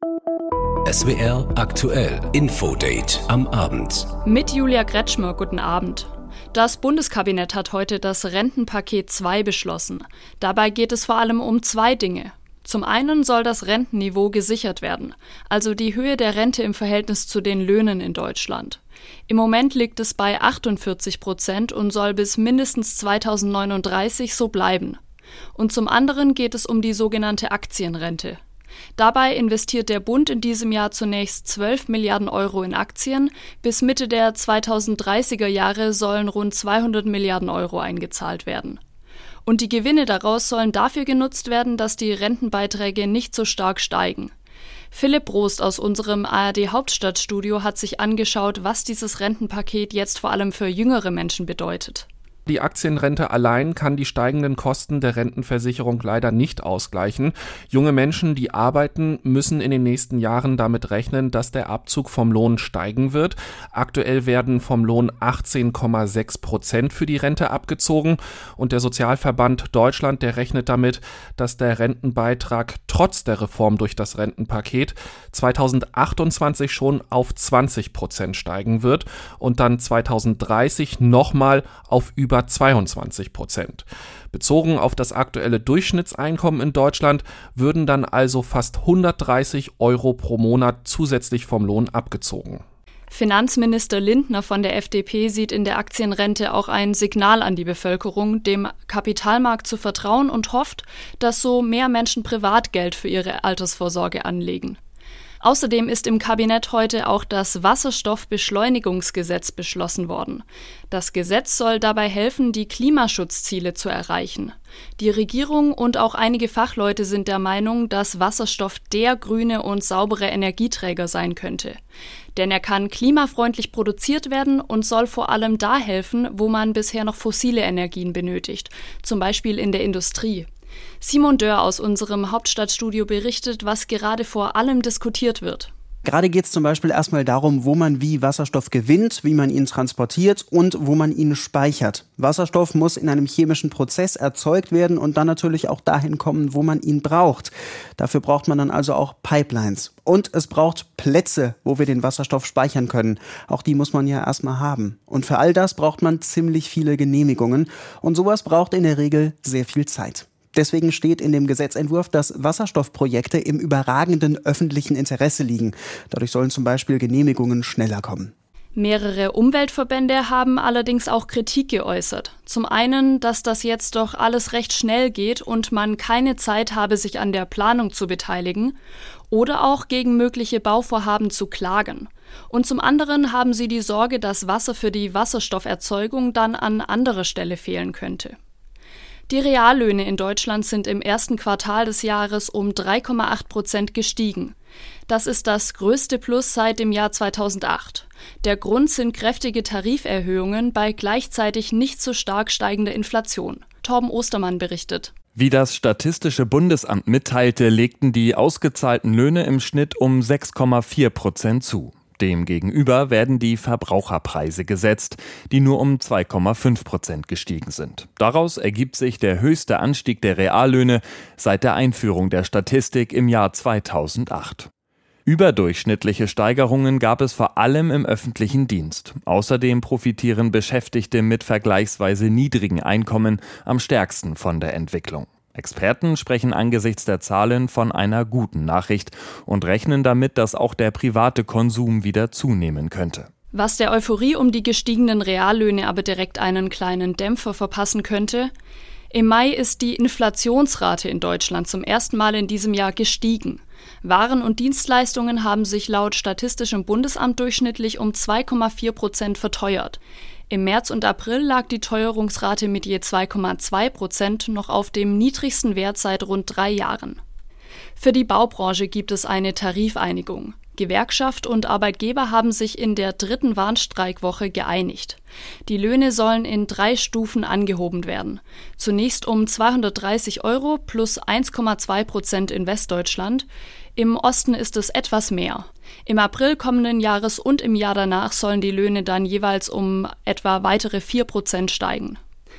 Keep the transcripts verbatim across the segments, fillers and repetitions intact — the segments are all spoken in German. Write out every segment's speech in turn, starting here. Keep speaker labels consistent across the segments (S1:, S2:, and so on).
S1: S W R aktuell Infodate am Abend.
S2: Mit Julia Kretschmer, guten Abend. Das Bundeskabinett hat heute das Rentenpaket zwei beschlossen. Dabei geht es vor allem um zwei Dinge. Zum einen soll das Rentenniveau gesichert werden, also die Höhe der Rente im Verhältnis zu den Löhnen in Deutschland. Im Moment liegt es bei achtundvierzig Prozent und soll bis mindestens zweitausendneununddreißig so bleiben. Und zum anderen geht es um die sogenannte Aktienrente. Dabei investiert der Bund in diesem Jahr zunächst zwölf Milliarden Euro in Aktien. Bis Mitte der zweitausenddreißiger Jahre sollen rund zweihundert Milliarden Euro eingezahlt werden. Und die Gewinne daraus sollen dafür genutzt werden, dass die Rentenbeiträge nicht so stark steigen. Philipp Brost aus unserem A R D-Hauptstadtstudio hat sich angeschaut, was dieses Rentenpaket jetzt vor allem für jüngere Menschen bedeutet.
S3: Die Aktienrente allein kann die steigenden Kosten der Rentenversicherung leider nicht ausgleichen. Junge Menschen, die arbeiten, müssen in den nächsten Jahren damit rechnen, dass der Abzug vom Lohn steigen wird. Aktuell werden vom Lohn achtzehn Komma sechs Prozent für die Rente abgezogen und der Sozialverband Deutschland, der rechnet damit, dass der Rentenbeitrag trotz der Reform durch das Rentenpaket zweitausendachtundzwanzig schon auf zwanzig Prozent steigen wird und dann zweitausenddreißig nochmal auf über zweiundzwanzig Prozent. Bezogen auf das aktuelle Durchschnittseinkommen in Deutschland würden dann also fast hundertdreißig Euro pro Monat zusätzlich vom Lohn abgezogen.
S2: Finanzminister Lindner von der F D P sieht in der Aktienrente auch ein Signal an die Bevölkerung, dem Kapitalmarkt zu vertrauen und hofft, dass so mehr Menschen Privatgeld für ihre Altersvorsorge anlegen. Außerdem ist im Kabinett heute auch das Wasserstoffbeschleunigungsgesetz beschlossen worden. Das Gesetz soll dabei helfen, die Klimaschutzziele zu erreichen. Die Regierung und auch einige Fachleute sind der Meinung, dass Wasserstoff der grüne und saubere Energieträger sein könnte. Denn er kann klimafreundlich produziert werden und soll vor allem da helfen, wo man bisher noch fossile Energien benötigt, zum Beispiel in der Industrie. Simon Dörr aus unserem Hauptstadtstudio berichtet, was gerade vor allem diskutiert wird.
S4: Gerade geht es zum Beispiel erstmal darum, wo man wie Wasserstoff gewinnt, wie man ihn transportiert und wo man ihn speichert. Wasserstoff muss in einem chemischen Prozess erzeugt werden und dann natürlich auch dahin kommen, wo man ihn braucht. Dafür braucht man dann also auch Pipelines. Und es braucht Plätze, wo wir den Wasserstoff speichern können. Auch die muss man ja erstmal haben. Und für all das braucht man ziemlich viele Genehmigungen. Und sowas braucht in der Regel sehr viel Zeit. Deswegen steht in dem Gesetzentwurf, dass Wasserstoffprojekte im überragenden öffentlichen Interesse liegen. Dadurch sollen zum Beispiel Genehmigungen schneller kommen.
S2: Mehrere Umweltverbände haben allerdings auch Kritik geäußert. Zum einen, dass das jetzt doch alles recht schnell geht und man keine Zeit habe, sich an der Planung zu beteiligen, oder auch gegen mögliche Bauvorhaben zu klagen. Und zum anderen haben sie die Sorge, dass Wasser für die Wasserstofferzeugung dann an anderer Stelle fehlen könnte. Die Reallöhne in Deutschland sind im ersten Quartal des Jahres um drei Komma acht Prozent gestiegen. Das ist das größte Plus seit dem Jahr zweitausendacht. Der Grund sind kräftige Tariferhöhungen bei gleichzeitig nicht so stark steigender Inflation. Torben Ostermann berichtet.
S5: Wie das Statistische Bundesamt mitteilte, legten die ausgezahlten Löhne im Schnitt um sechs Komma vier Prozent zu. Demgegenüber werden die Verbraucherpreise gesetzt, die nur um zwei Komma fünf Prozent gestiegen sind. Daraus ergibt sich der höchste Anstieg der Reallöhne seit der Einführung der Statistik im Jahr zweitausendacht. Überdurchschnittliche Steigerungen gab es vor allem im öffentlichen Dienst. Außerdem profitieren Beschäftigte mit vergleichsweise niedrigen Einkommen am stärksten von der Entwicklung. Experten sprechen angesichts der Zahlen von einer guten Nachricht und rechnen damit, dass auch der private Konsum wieder zunehmen könnte.
S2: Was der Euphorie um die gestiegenen Reallöhne aber direkt einen kleinen Dämpfer verpassen könnte: Im Mai ist die Inflationsrate in Deutschland zum ersten Mal in diesem Jahr gestiegen. Waren und Dienstleistungen haben sich laut Statistischem Bundesamt durchschnittlich um zwei Komma vier Prozent verteuert. Im März und April lag die Teuerungsrate mit je zwei Komma zwei Prozent noch auf dem niedrigsten Wert seit rund drei Jahren. Für die Baubranche gibt es eine Tarifeinigung. Gewerkschaft und Arbeitgeber haben sich in der dritten Warnstreikwoche geeinigt. Die Löhne sollen in drei Stufen angehoben werden. Zunächst um zweihundertdreißig Euro plus eins Komma zwei Prozent in Westdeutschland. Im Osten ist es etwas mehr. Im April kommenden Jahres und im Jahr danach sollen die Löhne dann jeweils um etwa weitere vier Prozent steigen.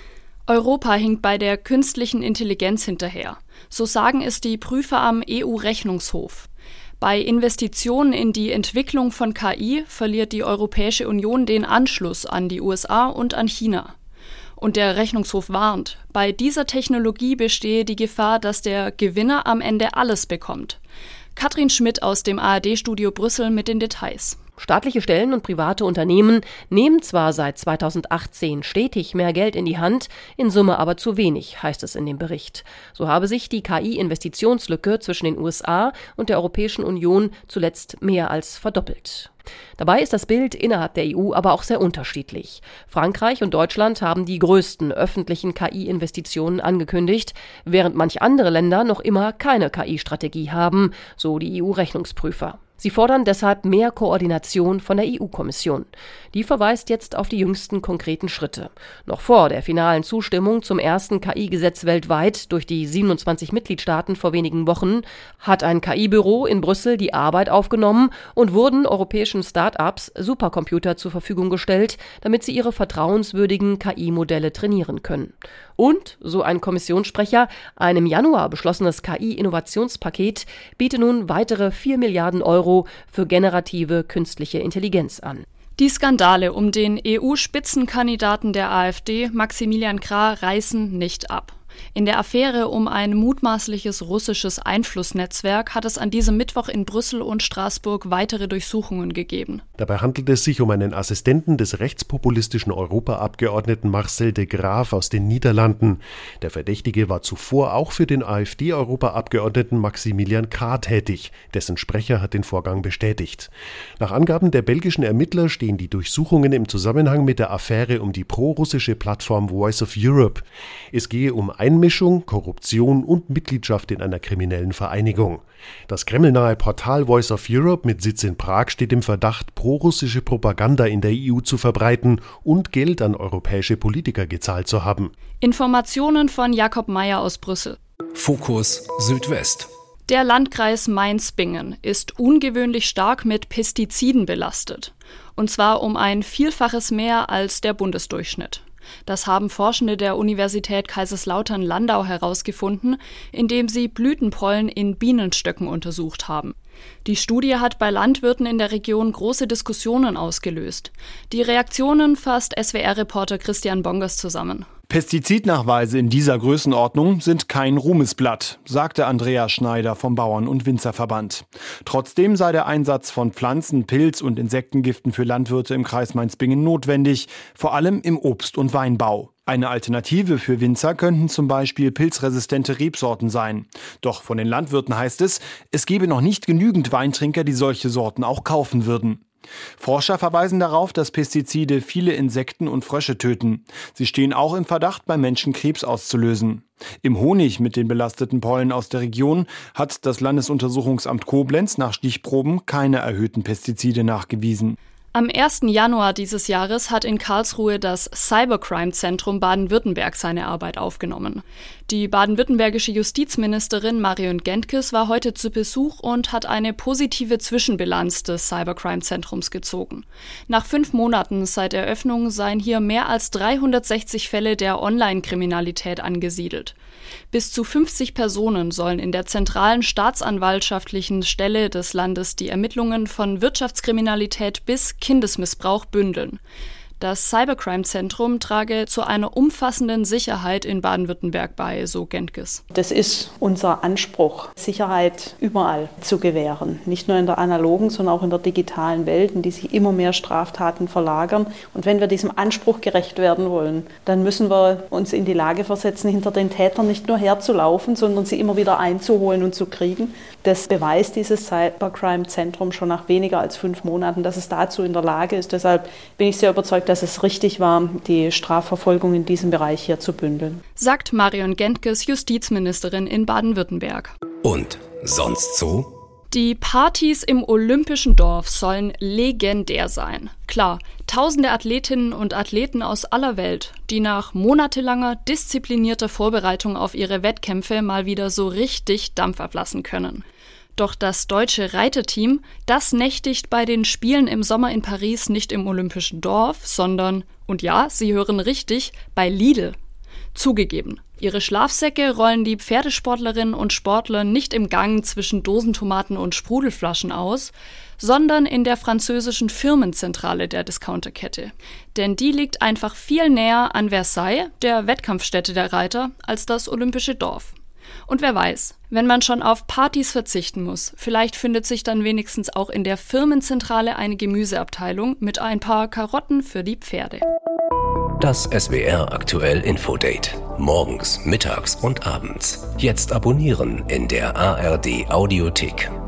S2: Europa hinkt bei der künstlichen Intelligenz hinterher. So sagen es die Prüfer am E U-Rechnungshof. Bei Investitionen in die Entwicklung von K I verliert die Europäische Union den Anschluss an die U S A und an China. Und der Rechnungshof warnt, bei dieser Technologie bestehe die Gefahr, dass der Gewinner am Ende alles bekommt. Katrin Schmidt aus dem A R D-Studio Brüssel mit den Details.
S6: Staatliche Stellen und private Unternehmen nehmen zwar seit zweitausendachtzehn stetig mehr Geld in die Hand, in Summe aber zu wenig, heißt es in dem Bericht. So habe sich die K I-Investitionslücke zwischen den U S A und der Europäischen Union zuletzt mehr als verdoppelt. Dabei ist das Bild innerhalb der E U aber auch sehr unterschiedlich. Frankreich und Deutschland haben die größten öffentlichen K I-Investitionen angekündigt, während manch andere Länder noch immer keine K I-Strategie haben, so die E U-Rechnungsprüfer. Sie fordern deshalb mehr Koordination von der E U-Kommission. Die verweist jetzt auf die jüngsten konkreten Schritte. Noch vor der finalen Zustimmung zum ersten K I-Gesetz weltweit durch die siebenundzwanzig Mitgliedstaaten vor wenigen Wochen hat ein K I-Büro in Brüssel die Arbeit aufgenommen und wurden europäischen Start-ups Supercomputer zur Verfügung gestellt, damit sie ihre vertrauenswürdigen K I-Modelle trainieren können. Und, so ein Kommissionssprecher, ein im Januar beschlossenes K I-Innovationspaket biete nun weitere vier Milliarden Euro für generative künstliche Intelligenz an.
S2: Die Skandale um den E U-Spitzenkandidaten der AfD, Maximilian Krah, reißen nicht ab. In der Affäre um ein mutmaßliches russisches Einflussnetzwerk hat es an diesem Mittwoch in Brüssel und Straßburg weitere Durchsuchungen gegeben.
S7: Dabei handelt es sich um einen Assistenten des rechtspopulistischen Europaabgeordneten Marcel de Graaf aus den Niederlanden. Der Verdächtige war zuvor auch für den AfD-Europaabgeordneten Maximilian Krah tätig. Dessen Sprecher hat den Vorgang bestätigt. Nach Angaben der belgischen Ermittler stehen die Durchsuchungen im Zusammenhang mit der Affäre um die prorussische Plattform Voice of Europe. Es gehe um Einmischung, Korruption und Mitgliedschaft in einer kriminellen Vereinigung. Das kremlnahe Portal Voice of Europe mit Sitz in Prag steht im Verdacht, prorussische Propaganda in der E U zu verbreiten und Geld an europäische Politiker gezahlt zu haben.
S2: Informationen von Jakob Meyer aus Brüssel.
S1: Fokus Südwest.
S2: Der Landkreis Mainz-Bingen ist ungewöhnlich stark mit Pestiziden belastet. Und zwar um ein Vielfaches mehr als der Bundesdurchschnitt. Das haben Forschende der Universität Kaiserslautern-Landau herausgefunden, indem sie Blütenpollen in Bienenstöcken untersucht haben. Die Studie hat bei Landwirten in der Region große Diskussionen ausgelöst. Die Reaktionen fasst S W R-Reporter Christian Bongers zusammen.
S8: Pestizidnachweise in dieser Größenordnung sind kein Ruhmesblatt, sagte Andreas Schneider vom Bauern- und Winzerverband. Trotzdem sei der Einsatz von Pflanzen-, Pilz- und Insektengiften für Landwirte im Kreis Mainz-Bingen notwendig, vor allem im Obst- und Weinbau. Eine Alternative für Winzer könnten zum Beispiel pilzresistente Rebsorten sein. Doch von den Landwirten heißt es, es gebe noch nicht genügend Weintrinker, die solche Sorten auch kaufen würden. Forscher verweisen darauf, dass Pestizide viele Insekten und Frösche töten. Sie stehen auch im Verdacht, beim Menschen Krebs auszulösen. Im Honig mit den belasteten Pollen aus der Region hat das Landesuntersuchungsamt Koblenz nach Stichproben keine erhöhten Pestizide nachgewiesen.
S2: Am ersten Januar dieses Jahres hat in Karlsruhe das Cybercrime-Zentrum Baden-Württemberg seine Arbeit aufgenommen. Die baden-württembergische Justizministerin Marion Gentges war heute zu Besuch und hat eine positive Zwischenbilanz des Cybercrime-Zentrums gezogen. Nach fünf Monaten seit Eröffnung seien hier mehr als dreihundertsechzig Fälle der Online-Kriminalität angesiedelt. Bis zu fünfzig Personen sollen in der zentralen staatsanwaltschaftlichen Stelle des Landes die Ermittlungen von Wirtschaftskriminalität bis Kindesmissbrauch bündeln. Das Cybercrime-Zentrum trage zu einer umfassenden Sicherheit in Baden-Württemberg bei, so Gentges.
S9: Das ist unser Anspruch, Sicherheit überall zu gewähren. Nicht nur in der analogen, sondern auch in der digitalen Welt, in die sich immer mehr Straftaten verlagern. Und wenn wir diesem Anspruch gerecht werden wollen, dann müssen wir uns in die Lage versetzen, hinter den Tätern nicht nur herzulaufen, sondern sie immer wieder einzuholen und zu kriegen. Das beweist dieses Cybercrime-Zentrum schon nach weniger als fünf Monaten, dass es dazu in der Lage ist. Deshalb bin ich sehr überzeugt, dass es richtig war, die Strafverfolgung in diesem Bereich hier zu bündeln.
S2: Sagt Marion Gentges, Justizministerin in Baden-Württemberg.
S1: Und sonst so?
S2: Die Partys im Olympischen Dorf sollen legendär sein. Klar, tausende Athletinnen und Athleten aus aller Welt, die nach monatelanger, disziplinierter Vorbereitung auf ihre Wettkämpfe mal wieder so richtig Dampf ablassen können. Doch das deutsche Reiterteam, das nächtigt bei den Spielen im Sommer in Paris nicht im Olympischen Dorf, sondern, und ja, Sie hören richtig, bei Lidl. Zugegeben, ihre Schlafsäcke rollen die Pferdesportlerinnen und Sportler nicht im Gang zwischen Dosentomaten und Sprudelflaschen aus, sondern in der französischen Firmenzentrale der Discounterkette. Denn die liegt einfach viel näher an Versailles, der Wettkampfstätte der Reiter, als das Olympische Dorf. Und wer weiß, wenn man schon auf Partys verzichten muss, vielleicht findet sich dann wenigstens auch in der Firmenzentrale eine Gemüseabteilung mit ein paar Karotten für die Pferde.
S1: Das S W R Aktuell Infodate. Morgens, mittags und abends. Jetzt abonnieren in der A R D Audiothek.